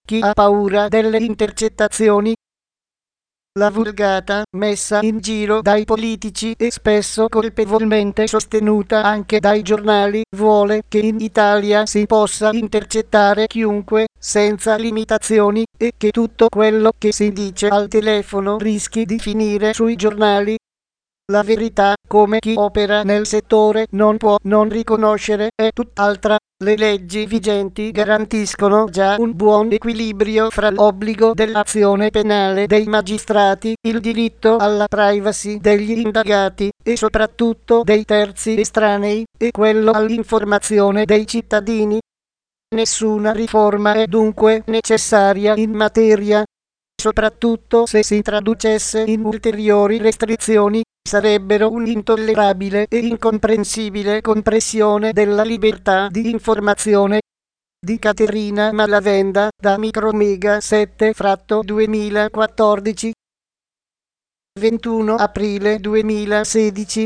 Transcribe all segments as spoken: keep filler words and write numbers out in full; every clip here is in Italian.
chi ha paura delle intercettazioni. La vulgata messa in giro dai politici e spesso colpevolmente sostenuta anche dai giornali vuole che in Italia si possa intercettare chiunque senza limitazioni e che tutto quello che si dice al telefono rischi di finire sui giornali. La verità, come chi opera nel settore non può non riconoscere, è tutt'altra. Le leggi vigenti garantiscono già un buon equilibrio fra l'obbligo dell'azione penale dei magistrati, il diritto alla privacy degli indagati e soprattutto dei terzi estranei, e quello all'informazione dei cittadini. Nessuna riforma è dunque necessaria in materia. Soprattutto se si traducesse in ulteriori restrizioni, sarebbero un'intollerabile e incomprensibile compressione della libertà di informazione. Di Caterina Malavenda, da Micromega sette duemilaquattordici. ventuno aprile duemilasedici.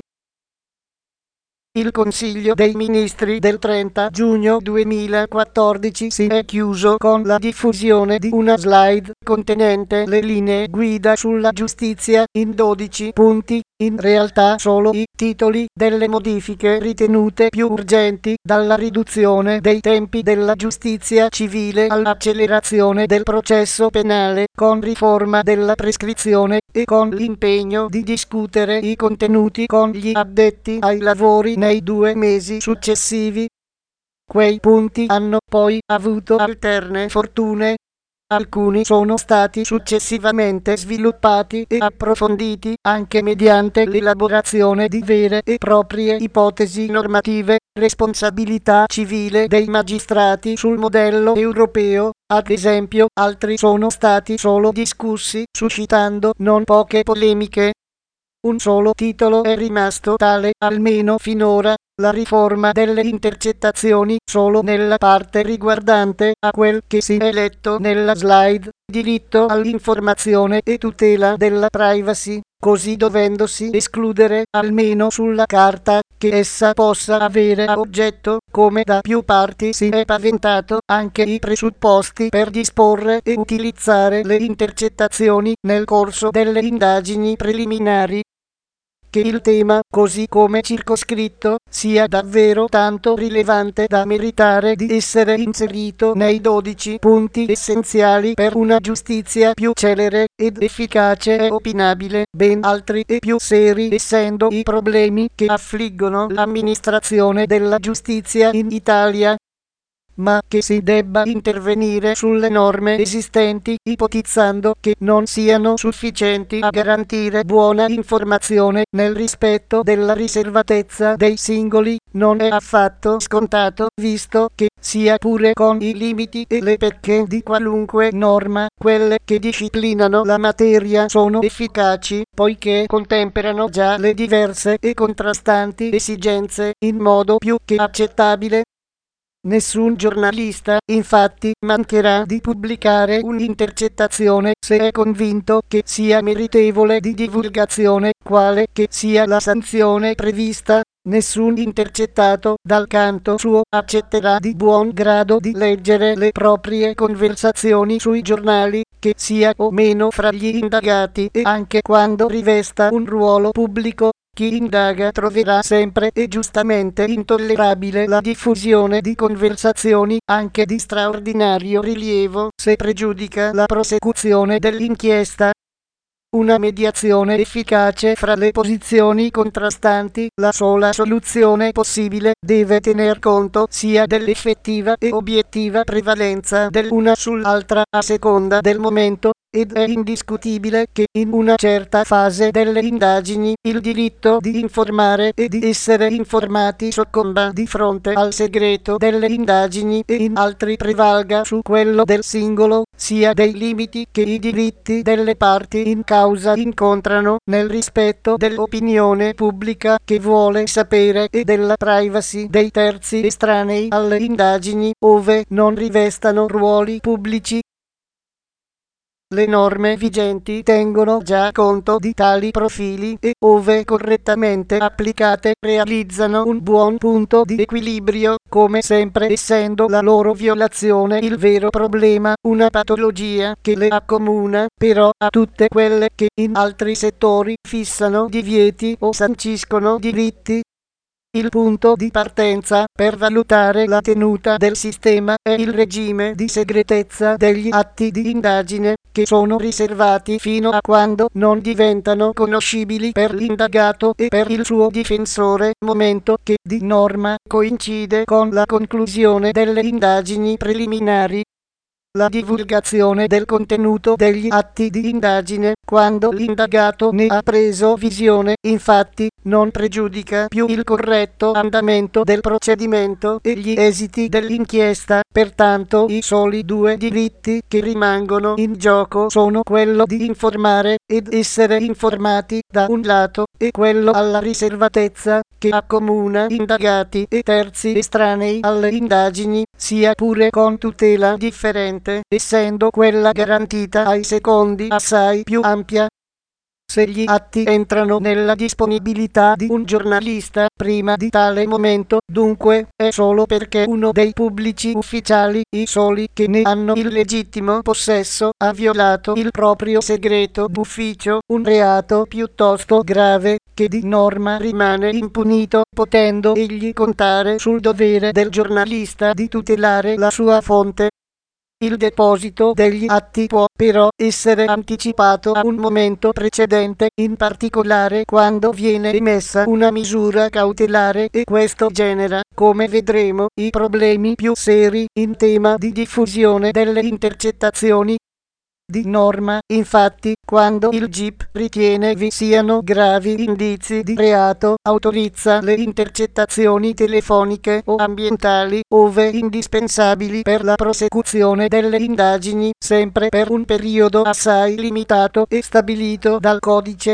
Il Consiglio dei Ministri del trenta giugno duemilaquattordici si è chiuso con la diffusione di una slide contenente le linee guida sulla giustizia in dodici punti, in realtà solo i titoli delle modifiche ritenute più urgenti, dalla riduzione dei tempi della giustizia civile all'accelerazione del processo penale, con riforma della prescrizione, e con l'impegno di discutere i contenuti con gli addetti ai lavori nei due mesi successivi. Quei punti hanno poi avuto alterne fortune. Alcuni sono stati successivamente sviluppati e approfonditi anche mediante l'elaborazione di vere e proprie ipotesi normative, responsabilità civile dei magistrati sul modello europeo, ad esempio. Altri sono stati solo discussi, suscitando non poche polemiche. Un solo titolo è rimasto tale, almeno finora: la riforma delle intercettazioni, solo nella parte riguardante a quel che si è letto nella slide, diritto all'informazione e tutela della privacy, così dovendosi escludere, almeno sulla carta, che essa possa avere a oggetto, come da più parti si è paventato, anche i presupposti per disporre e utilizzare le intercettazioni nel corso delle indagini preliminari. Che il tema, così come circoscritto, sia davvero tanto rilevante da meritare di essere inserito nei dodici punti essenziali per una giustizia più celere ed efficace è opinabile. Ben altri e più seri essendo i problemi che affliggono l'amministrazione della giustizia in Italia. Ma che si debba intervenire sulle norme esistenti, ipotizzando che non siano sufficienti a garantire buona informazione nel rispetto della riservatezza dei singoli, non è affatto scontato, visto che, sia pure con i limiti e le pecche di qualunque norma, quelle che disciplinano la materia sono efficaci, poiché contemperano già le diverse e contrastanti esigenze in modo più che accettabile. Nessun giornalista, infatti, mancherà di pubblicare un'intercettazione se è convinto che sia meritevole di divulgazione, quale che sia la sanzione prevista. Nessun intercettato, dal canto suo, accetterà di buon grado di leggere le proprie conversazioni sui giornali, che sia o meno fra gli indagati, e anche quando rivesta un ruolo pubblico. Chi indaga troverà sempre e giustamente intollerabile la diffusione di conversazioni, anche di straordinario rilievo, se pregiudica la prosecuzione dell'inchiesta. Una mediazione efficace fra le posizioni contrastanti, la sola soluzione possibile, deve tener conto sia dell'effettiva e obiettiva prevalenza dell'una sull'altra a seconda del momento, ed è indiscutibile che in una certa fase delle indagini il diritto di informare e di essere informati soccomba di fronte al segreto delle indagini e in altri prevalga su quello del singolo, sia dei limiti che i diritti delle parti in causa incontrano nel rispetto dell'opinione pubblica che vuole sapere e della privacy dei terzi estranei alle indagini, ove non rivestano ruoli pubblici. Le norme vigenti tengono già conto di tali profili e, ove correttamente applicate, realizzano un buon punto di equilibrio, come sempre essendo la loro violazione il vero problema, una patologia che le accomuna però a tutte quelle che in altri settori fissano divieti o sanciscono diritti. Il punto di partenza per valutare la tenuta del sistema è il regime di segretezza degli atti di indagine, che sono riservati fino a quando non diventano conoscibili per l'indagato e per il suo difensore, momento che di norma coincide con la conclusione delle indagini preliminari. La divulgazione del contenuto degli atti di indagine, quando l'indagato ne ha preso visione, infatti, non pregiudica più il corretto andamento del procedimento e gli esiti dell'inchiesta, pertanto i soli due diritti che rimangono in gioco sono quello di informare ed essere informati da un lato e quello alla riservatezza, che accomuna indagati e terzi estranei alle indagini, sia pure con tutela differente, essendo quella garantita ai secondi assai più ampia. Se gli atti entrano nella disponibilità di un giornalista prima di tale momento, dunque, è solo perché uno dei pubblici ufficiali, i soli che ne hanno il legittimo possesso, ha violato il proprio segreto d'ufficio, un reato piuttosto grave, che di norma rimane impunito, potendo egli contare sul dovere del giornalista di tutelare la sua fonte. Il deposito degli atti può, però, essere anticipato a un momento precedente, in particolare quando viene emessa una misura cautelare e questo genera, come vedremo, i problemi più seri in tema di diffusione delle intercettazioni. Di norma, infatti, quando il G I P ritiene vi siano gravi indizi di reato, autorizza le intercettazioni telefoniche o ambientali, ove indispensabili per la prosecuzione delle indagini, sempre per un periodo assai limitato e stabilito dal codice.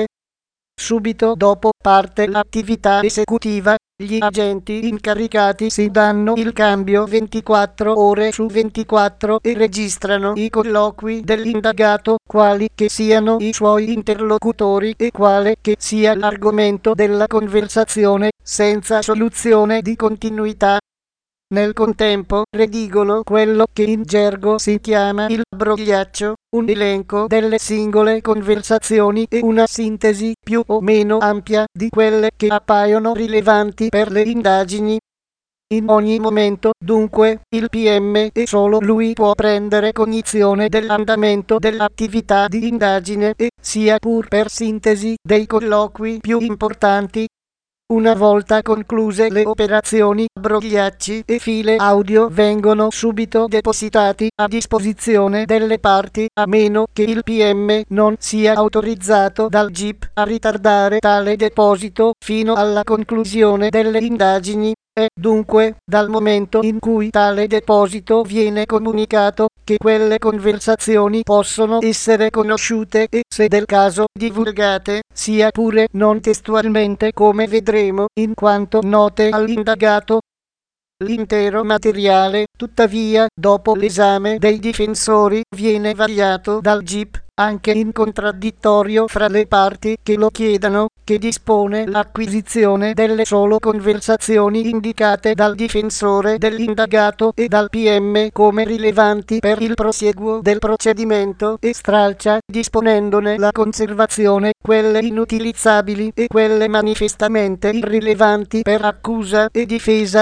Subito dopo parte l'attività esecutiva, gli agenti incaricati si danno il cambio ventiquattro ore su ventiquattro e registrano i colloqui dell'indagato, quali che siano i suoi interlocutori e quale che sia l'argomento della conversazione, senza soluzione di continuità. Nel contempo redigono quello che in gergo si chiama il brogliaccio, un elenco delle singole conversazioni e una sintesi più o meno ampia di quelle che appaiono rilevanti per le indagini. In ogni momento, dunque, il P M e solo lui può prendere cognizione dell'andamento dell'attività di indagine e, sia pur per sintesi, dei colloqui più importanti. Una volta concluse le operazioni, brogliacci e file audio vengono subito depositati a disposizione delle parti, a meno che il P M non sia autorizzato dal G I P a ritardare tale deposito fino alla conclusione delle indagini. È dunque dal momento in cui tale deposito viene comunicato che quelle conversazioni possono essere conosciute e, se del caso, divulgate, sia pure non testualmente come vedremo, in quanto note all'indagato. L'intero materiale, tuttavia, dopo l'esame dei difensori, viene vagliato dal G I P, anche in contraddittorio fra le parti che lo chiedano, che dispone l'acquisizione delle solo conversazioni indicate dal difensore dell'indagato e dal P M come rilevanti per il prosieguo del procedimento e stralcia, disponendone la conservazione, quelle inutilizzabili e quelle manifestamente irrilevanti per accusa e difesa.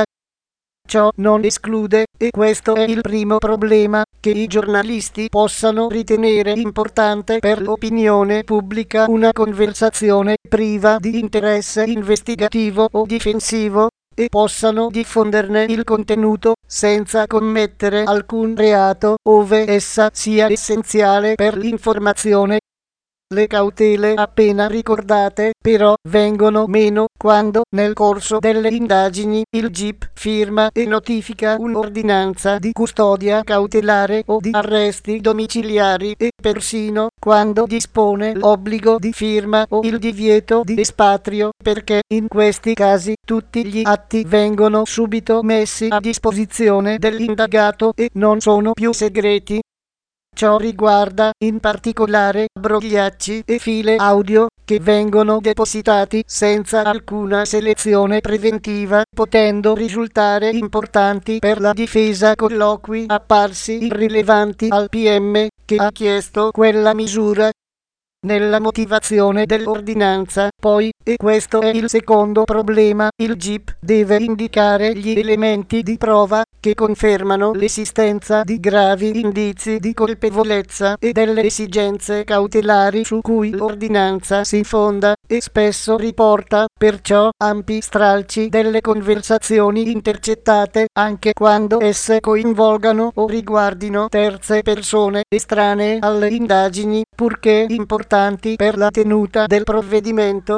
Ciò non esclude, e questo è il primo problema, che i giornalisti possano ritenere importante per l'opinione pubblica una conversazione priva di interesse investigativo o difensivo, e possano diffonderne il contenuto senza commettere alcun reato, ove essa sia essenziale per l'informazione. Le cautele appena ricordate, però, vengono meno quando, nel corso delle indagini, il G I P firma e notifica un'ordinanza di custodia cautelare o di arresti domiciliari e persino quando dispone l'obbligo di firma o il divieto di espatrio, perché in questi casi tutti gli atti vengono subito messi a disposizione dell'indagato e non sono più segreti. Ciò riguarda, in particolare, brogliacci e file audio che vengono depositati senza alcuna selezione preventiva, potendo risultare importanti per la difesa, colloqui apparsi irrilevanti al P M che ha chiesto quella misura. Nella motivazione dell'ordinanza, poi, e questo è il secondo problema, il G I P deve indicare gli elementi di prova che confermano l'esistenza di gravi indizi di colpevolezza e delle esigenze cautelari su cui l'ordinanza si fonda, e spesso riporta, perciò, ampi stralci delle conversazioni intercettate, anche quando esse coinvolgano o riguardino terze persone estranee alle indagini, purché importanti per la tenuta del provvedimento.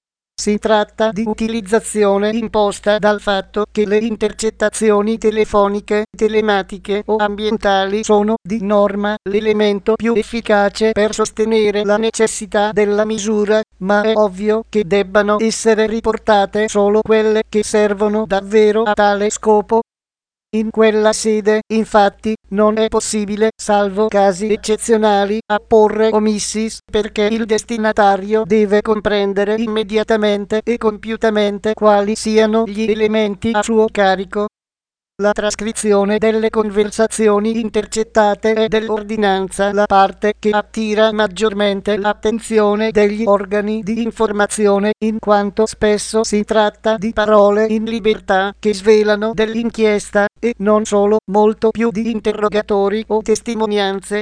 Si tratta di utilizzazione imposta dal fatto che le intercettazioni telefoniche, telematiche o ambientali sono, di norma, l'elemento più efficace per sostenere la necessità della misura, ma è ovvio che debbano essere riportate solo quelle che servono davvero a tale scopo. In quella sede, infatti, non è possibile, salvo casi eccezionali, apporre omissis, perché il destinatario deve comprendere immediatamente e compiutamente quali siano gli elementi a suo carico. La trascrizione delle conversazioni intercettate è dell'ordinanza la parte che attira maggiormente l'attenzione degli organi di informazione, in quanto spesso si tratta di parole in libertà che svelano dell'inchiesta, e non solo, molto più di interrogatori o testimonianze.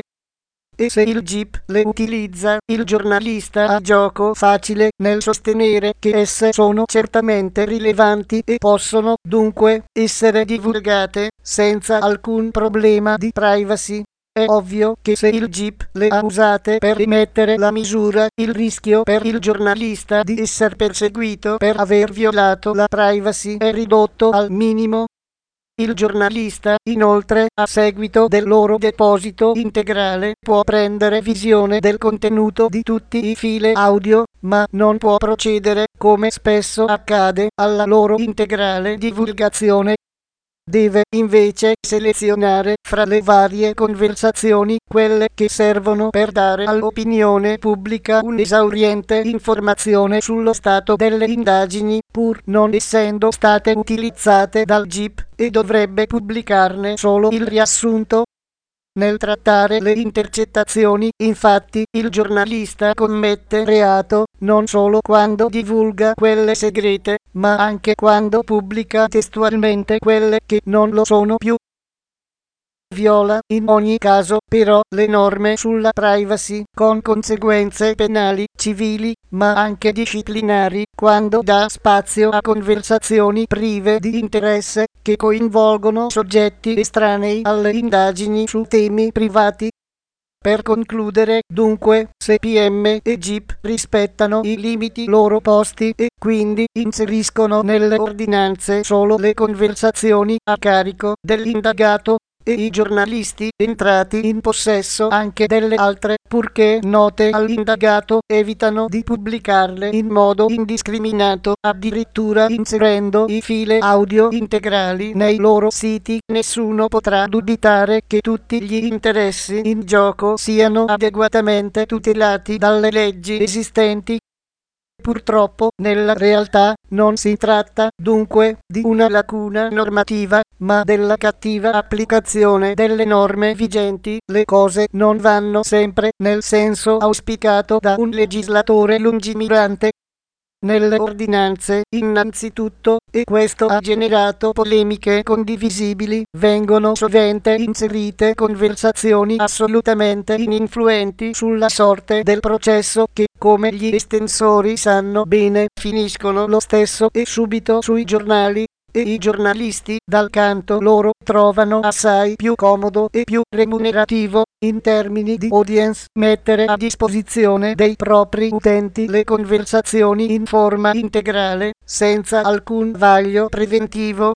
E se il G I P le utilizza, il giornalista ha gioco facile nel sostenere che esse sono certamente rilevanti e possono, dunque, essere divulgate senza alcun problema di privacy. È ovvio che se il G I P le ha usate per emettere la misura, il rischio per il giornalista di essere perseguito per aver violato la privacy è ridotto al minimo. Il giornalista, inoltre, a seguito del loro deposito integrale, può prendere visione del contenuto di tutti i file audio, ma non può procedere, come spesso accade, alla loro integrale divulgazione. Deve invece selezionare fra le varie conversazioni quelle che servono per dare all'opinione pubblica un'esauriente informazione sullo stato delle indagini, pur non essendo state utilizzate dal G I P, e dovrebbe pubblicarne solo il riassunto. Nel trattare le intercettazioni, infatti, il giornalista commette reato non solo quando divulga quelle segrete, ma anche quando pubblica testualmente quelle che non lo sono più. Viola, in ogni caso, però, le norme sulla privacy, con conseguenze penali, civili, ma anche disciplinari, quando dà spazio a conversazioni prive di interesse, che coinvolgono soggetti estranei alle indagini su temi privati. Per concludere, dunque, se P M e G I P rispettano i limiti loro posti e quindi inseriscono nelle ordinanze solo le conversazioni a carico dell'indagato, e i giornalisti entrati in possesso anche delle altre, purché note all'indagato, evitano di pubblicarle in modo indiscriminato, addirittura inserendo i file audio integrali nei loro siti, nessuno potrà dubitare che tutti gli interessi in gioco siano adeguatamente tutelati dalle leggi esistenti. Purtroppo, nella realtà, non si tratta, dunque, di una lacuna normativa, ma della cattiva applicazione delle norme vigenti. Le cose non vanno sempre nel senso auspicato da un legislatore lungimirante. Nelle ordinanze, innanzitutto, e questo ha generato polemiche condivisibili, vengono sovente inserite conversazioni assolutamente ininfluenti sulla sorte del processo che, come gli estensori sanno bene, finiscono lo stesso e subito sui giornali. E i giornalisti, dal canto loro, trovano assai più comodo e più remunerativo, in termini di audience, mettere a disposizione dei propri utenti le conversazioni in forma integrale, senza alcun vaglio preventivo.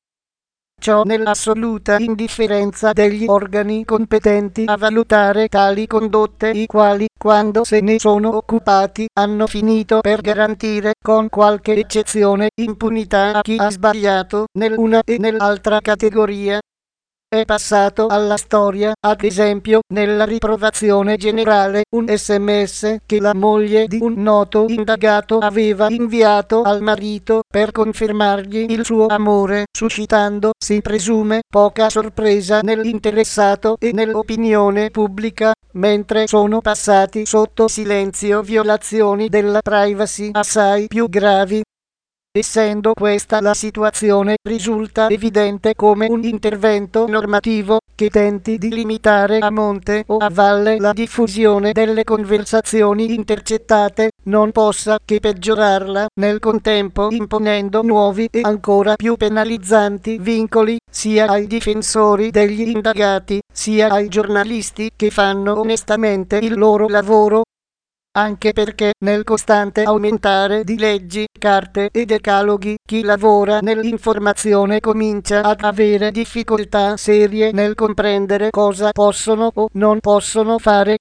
Ciò nell'assoluta indifferenza degli organi competenti a valutare tali condotte, i quali, quando se ne sono occupati, hanno finito per garantire, con qualche eccezione, impunità a chi ha sbagliato nell'una e nell'altra categoria. è passato alla storia, ad esempio, nella riprovazione generale, un sms che la moglie di un noto indagato aveva inviato al marito per confermargli il suo amore, suscitando, si presume, poca sorpresa nell'interessato e nell'opinione pubblica, mentre sono passati sotto silenzio violazioni della privacy assai più gravi. Essendo questa la situazione, risulta evidente come un intervento normativo che tenti di limitare a monte o a valle la diffusione delle conversazioni intercettate non possa che peggiorarla, nel contempo imponendo nuovi e ancora più penalizzanti vincoli sia ai difensori degli indagati, sia ai giornalisti che fanno onestamente il loro lavoro. Anche perché nel costante aumentare di leggi, carte e decaloghi, chi lavora nell'informazione comincia ad avere difficoltà serie nel comprendere cosa possono o non possono fare.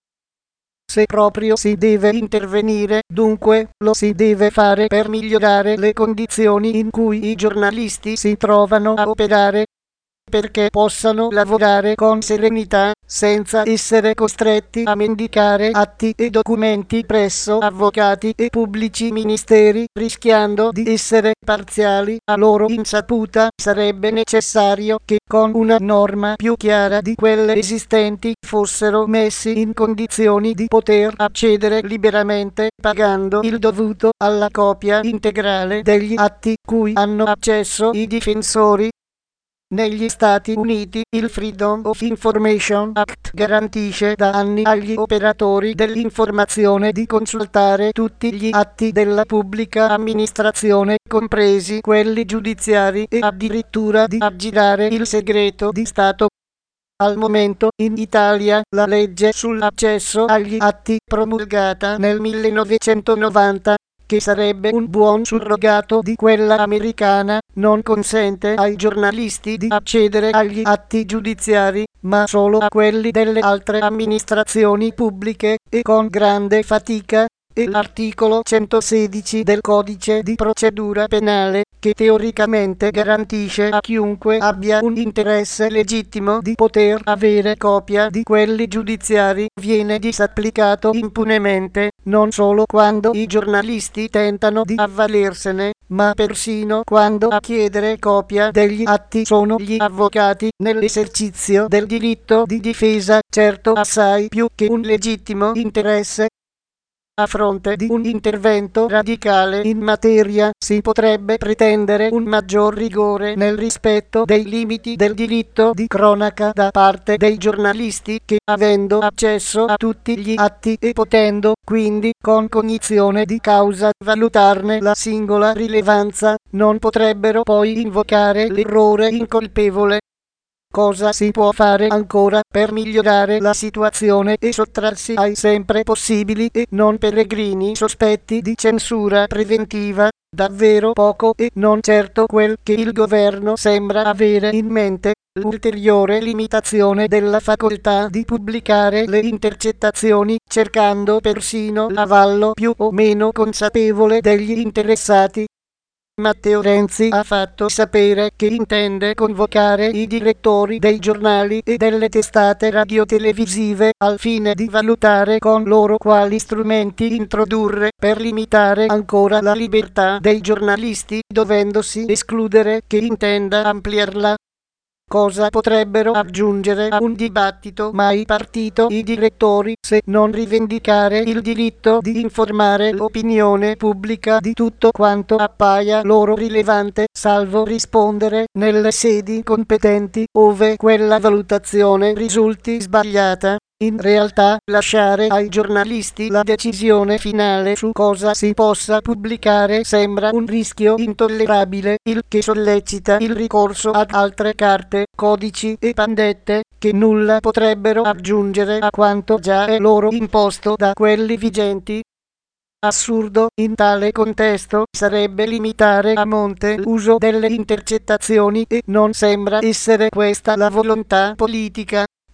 Se proprio si deve intervenire, dunque, lo si deve fare per migliorare le condizioni in cui i giornalisti si trovano a operare, perché possano lavorare con serenità, senza essere costretti a mendicare atti e documenti presso avvocati e pubblici ministeri, rischiando di essere parziali a loro insaputa. Sarebbe necessario che, con una norma più chiara di quelle esistenti, fossero messi in condizioni di poter accedere liberamente, pagando il dovuto, alla copia integrale degli atti cui hanno accesso i difensori. Negli Stati Uniti, il Freedom of Information Act garantisce da anni agli operatori dell'informazione di consultare tutti gli atti della pubblica amministrazione, compresi quelli giudiziari, e addirittura di aggirare il segreto di Stato. Al momento, in Italia, la legge sull'accesso agli atti, promulgata nel millenovecentonovanta, che sarebbe un buon surrogato di quella americana, non consente ai giornalisti di accedere agli atti giudiziari, ma solo a quelli delle altre amministrazioni pubbliche, e con grande fatica. E l'articolo centosedici del Codice di procedura penale, che teoricamente garantisce a chiunque abbia un interesse legittimo di poter avere copia di quelli giudiziari, viene disapplicato impunemente, non solo quando i giornalisti tentano di avvalersene, ma persino quando a chiedere copia degli atti sono gli avvocati, nell'esercizio del diritto di difesa, certo assai più che un legittimo interesse. A fronte di un intervento radicale in materia, si potrebbe pretendere un maggior rigore nel rispetto dei limiti del diritto di cronaca da parte dei giornalisti che, avendo accesso a tutti gli atti e potendo, quindi, con cognizione di causa, valutarne la singola rilevanza, non potrebbero poi invocare l'errore incolpevole. Cosa si può fare ancora per migliorare la situazione e sottrarsi ai sempre possibili e non peregrini sospetti di censura preventiva? Davvero poco, e non certo quel che il governo sembra avere in mente: l'ulteriore limitazione della facoltà di pubblicare le intercettazioni, cercando persino l'avallo più o meno consapevole degli interessati. Matteo Renzi ha fatto sapere che intende convocare i direttori dei giornali e delle testate radiotelevisive al fine di valutare con loro quali strumenti introdurre per limitare ancora la libertà dei giornalisti, dovendosi escludere che intenda ampliarla. Cosa potrebbero aggiungere a un dibattito mai partito i direttori, se non rivendicare il diritto di informare l'opinione pubblica di tutto quanto appaia loro rilevante, salvo rispondere nelle sedi competenti ove quella valutazione risulti sbagliata? In realtà, lasciare ai giornalisti la decisione finale su cosa si possa pubblicare sembra un rischio intollerabile, il che sollecita il ricorso ad altre carte, codici e pandette, che nulla potrebbero aggiungere a quanto già è loro imposto da quelli vigenti. Assurdo, in tale contesto, sarebbe limitare a monte l'uso delle intercettazioni, e non sembra essere questa la volontà politica.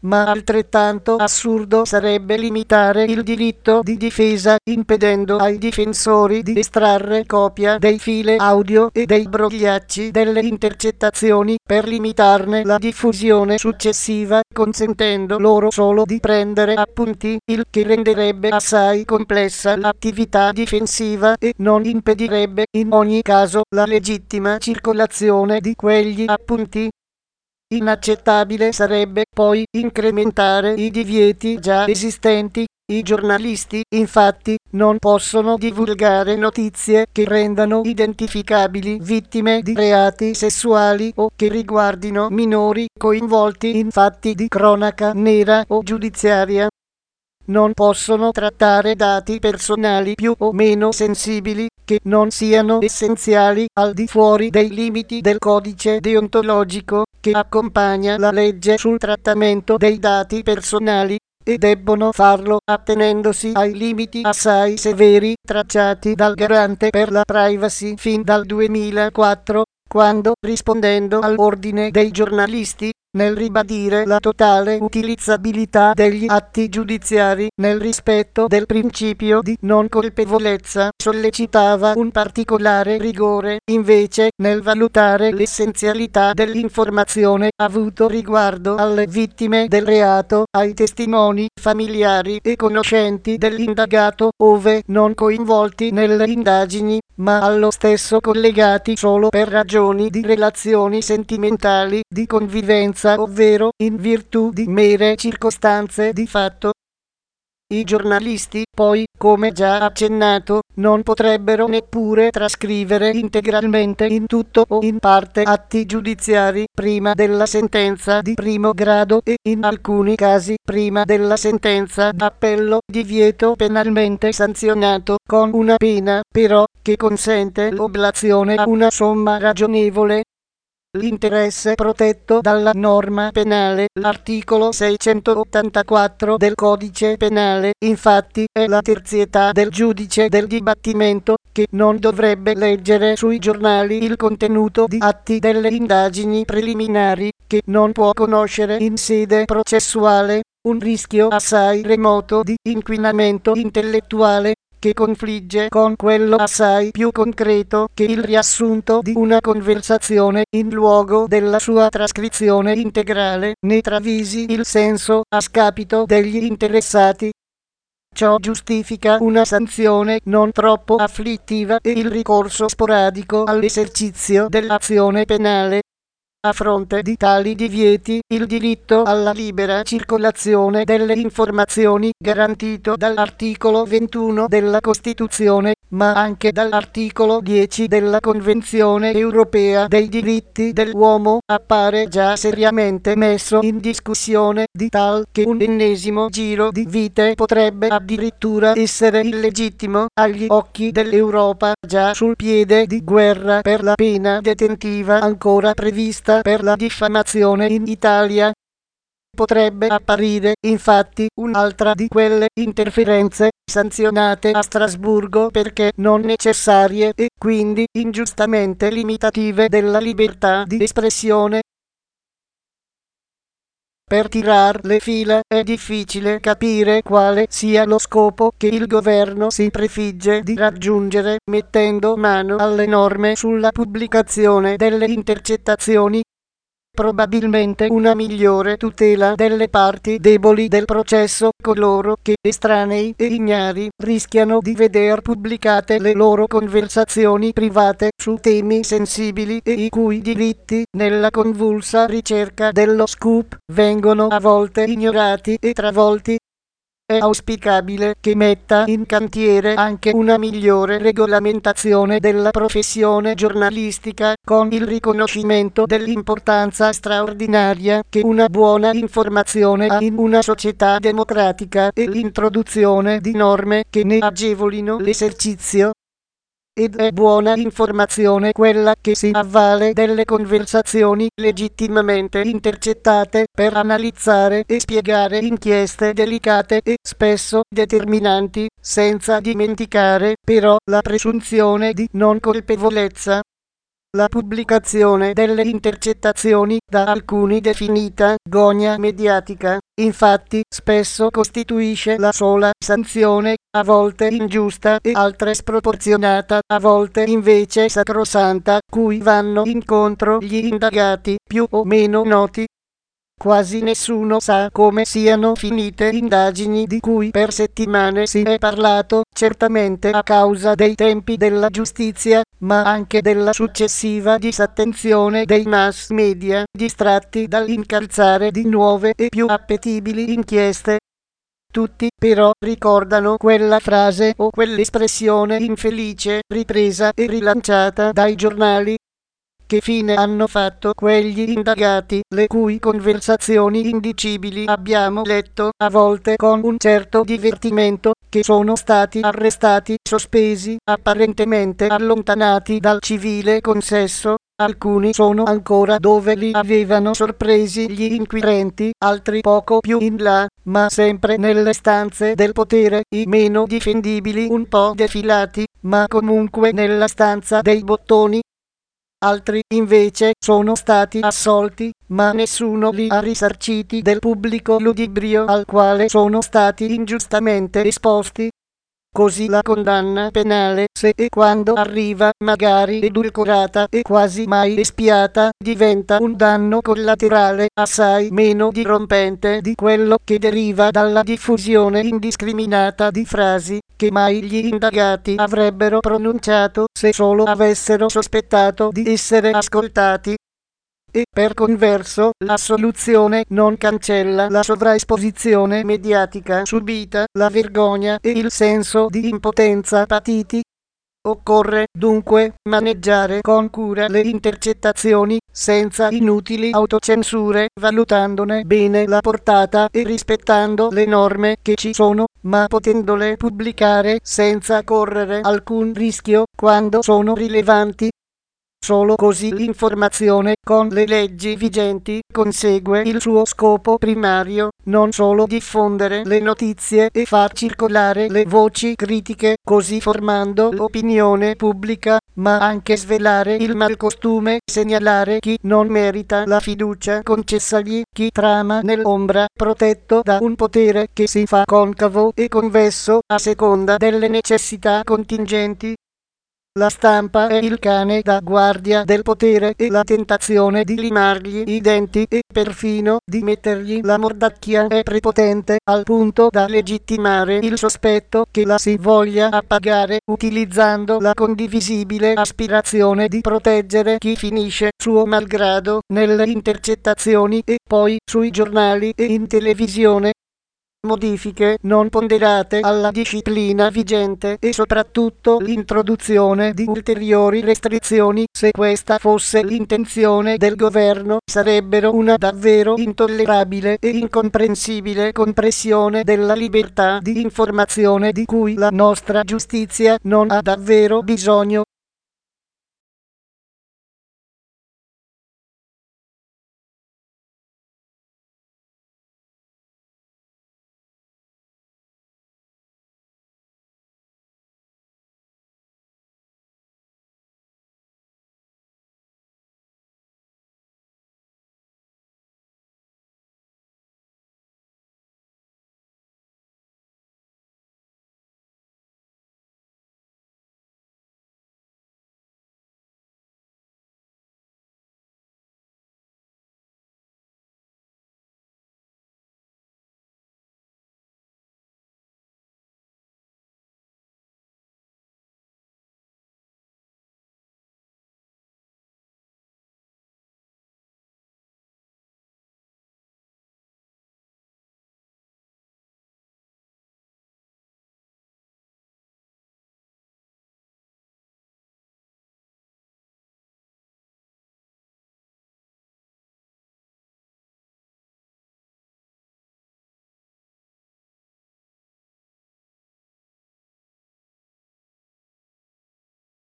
ma altrettanto assurdo sarebbe limitare il diritto di difesa impedendo ai difensori di estrarre copia dei file audio e dei brogliacci delle intercettazioni per limitarne la diffusione successiva, consentendo loro solo di prendere appunti, il che renderebbe assai complessa l'attività difensiva e non impedirebbe in ogni caso la legittima circolazione di quegli appunti. Inaccettabile sarebbe poi incrementare i divieti già esistenti. I giornalisti, infatti, non possono divulgare notizie che rendano identificabili vittime di reati sessuali o che riguardino minori coinvolti in fatti di cronaca nera o giudiziaria. Non possono trattare dati personali più o meno sensibili che non siano essenziali al di fuori dei limiti del codice deontologico che accompagna la legge sul trattamento dei dati personali, e debbono farlo attenendosi ai limiti assai severi tracciati dal Garante per la Privacy fin dal duemilaquattro, quando, rispondendo all'ordine dei giornalisti, nel ribadire la totale utilizzabilità degli atti giudiziari nel rispetto del principio di non colpevolezza, sollecitava un particolare rigore, invece, nel valutare l'essenzialità dell'informazione avuto riguardo alle vittime del reato, ai testimoni, familiari e conoscenti dell'indagato, ove non coinvolti nelle indagini, ma allo stesso collegati solo per ragioni di relazioni sentimentali, di convivenza, ovvero in virtù di mere circostanze di fatto. I giornalisti, poi, come già accennato, non potrebbero neppure trascrivere integralmente in tutto o in parte atti giudiziari prima della sentenza di primo grado e, in alcuni casi, prima della sentenza d'appello, divieto penalmente sanzionato con una pena, però, che consente l'oblazione a una somma ragionevole. L'interesse protetto dalla norma penale, l'articolo seicentottantaquattro del Codice Penale, infatti, è la terzietà del giudice del dibattimento, che non dovrebbe leggere sui giornali il contenuto di atti delle indagini preliminari, che non può conoscere in sede processuale, un rischio assai remoto di inquinamento intellettuale, che confligge con quello assai più concreto che il riassunto di una conversazione in luogo della sua trascrizione integrale ne travisi il senso a scapito degli interessati. Ciò giustifica una sanzione non troppo afflittiva e il ricorso sporadico all'esercizio dell'azione penale. A fronte di tali divieti, il diritto alla libera circolazione delle informazioni, garantito dall'articolo ventuno della Costituzione, ma anche dall'articolo dieci della Convenzione europea dei diritti dell'uomo, appare già seriamente messo in discussione, di tal che un ennesimo giro di vite potrebbe addirittura essere illegittimo agli occhi dell'Europa, già sul piede di guerra per la pena detentiva ancora prevista per la diffamazione in Italia. Potrebbe apparire, infatti, un'altra di quelle interferenze sanzionate a Strasburgo perché non necessarie e quindi ingiustamente limitative della libertà di espressione. Per tirar le fila è difficile capire quale sia lo scopo che il governo si prefigge di raggiungere mettendo mano alle norme sulla pubblicazione delle intercettazioni. Probabilmente una migliore tutela delle parti deboli del processo, coloro che, estranei e ignari, rischiano di veder pubblicate le loro conversazioni private su temi sensibili e i cui diritti, nella convulsa ricerca dello scoop, vengono a volte ignorati e travolti. È auspicabile che metta in cantiere anche una migliore regolamentazione della professione giornalistica, con il riconoscimento dell'importanza straordinaria che una buona informazione ha in una società democratica e l'introduzione di norme che ne agevolino l'esercizio. Ed è buona informazione quella che si avvale delle conversazioni legittimamente intercettate per analizzare e spiegare inchieste delicate e spesso determinanti, senza dimenticare però la presunzione di non colpevolezza. La pubblicazione delle intercettazioni, da alcuni definita gogna mediatica, infatti spesso costituisce la sola sanzione, a volte ingiusta e altre sproporzionata, a volte invece sacrosanta, cui vanno incontro gli indagati più o meno noti. Quasi nessuno sa come siano finite indagini di cui per settimane si è parlato, certamente a causa dei tempi della giustizia, ma anche della successiva disattenzione dei mass media, distratti dall'incalzare di nuove e più appetibili inchieste. Tutti però ricordano quella frase o quell'espressione infelice, ripresa e rilanciata dai giornali. Che fine hanno fatto quegli indagati, le cui conversazioni indicibili abbiamo letto, a volte con un certo divertimento, che sono stati arrestati, sospesi, apparentemente allontanati dal civile consesso? Alcuni sono ancora dove li avevano sorpresi gli inquirenti, altri poco più in là, ma sempre nelle stanze del potere, i meno difendibili un po' defilati, ma comunque nella stanza dei bottoni. Altri, invece, sono stati assolti, ma nessuno li ha risarciti del pubblico ludibrio al quale sono stati ingiustamente esposti. Così la condanna penale, se e quando arriva, magari edulcorata e quasi mai espiata, diventa un danno collaterale assai meno dirompente di quello che deriva dalla diffusione indiscriminata di frasi che mai gli indagati avrebbero pronunciato se solo avessero sospettato di essere ascoltati. E per converso, l'assoluzione non cancella la sovraesposizione mediatica subita, la vergogna e il senso di impotenza patiti. Occorre, dunque, maneggiare con cura le intercettazioni, senza inutili autocensure, valutandone bene la portata e rispettando le norme che ci sono, ma potendole pubblicare senza correre alcun rischio quando sono rilevanti. Solo così l'informazione, con le leggi vigenti, consegue il suo scopo primario, non solo diffondere le notizie e far circolare le voci critiche, così formando l'opinione pubblica, ma anche svelare il malcostume, segnalare chi non merita la fiducia concessagli, chi trama nell'ombra, protetto da un potere che si fa concavo e convesso a seconda delle necessità contingenti. La stampa è il cane da guardia del potere e la tentazione di limargli i denti e perfino di mettergli la mordacchia è prepotente al punto da legittimare il sospetto che la si voglia appagare utilizzando la condivisibile aspirazione di proteggere chi finisce suo malgrado nelle intercettazioni e poi sui giornali e in televisione. Modifiche non ponderate alla disciplina vigente e soprattutto l'introduzione di ulteriori restrizioni, se questa fosse l'intenzione del governo, sarebbero una davvero intollerabile e incomprensibile compressione della libertà di informazione di cui la nostra giustizia non ha davvero bisogno.